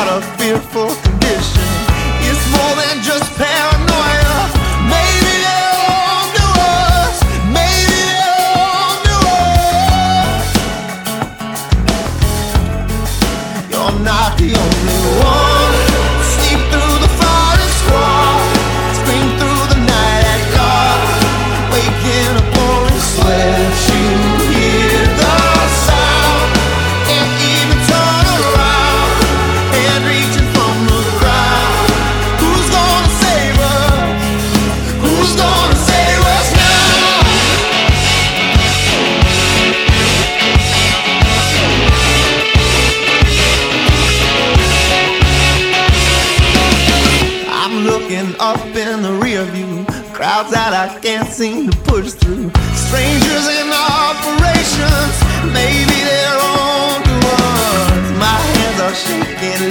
a fearful condition. It's more than just paranoia. Maybe they're on to us. Maybe they're on to us. You're not the only one. Sleep through the forest wall. Scream through the night at dark. Wake in a pouring sweat. You hear the sound. Can't even turn around. Hand reaching from the crowd. Who's gonna save us? Who's gonna save us now? I'm looking up in the rear view. Crowds that I can't seem to push through. Strangers in operations. Maybe they're on to us. My hands are shaking.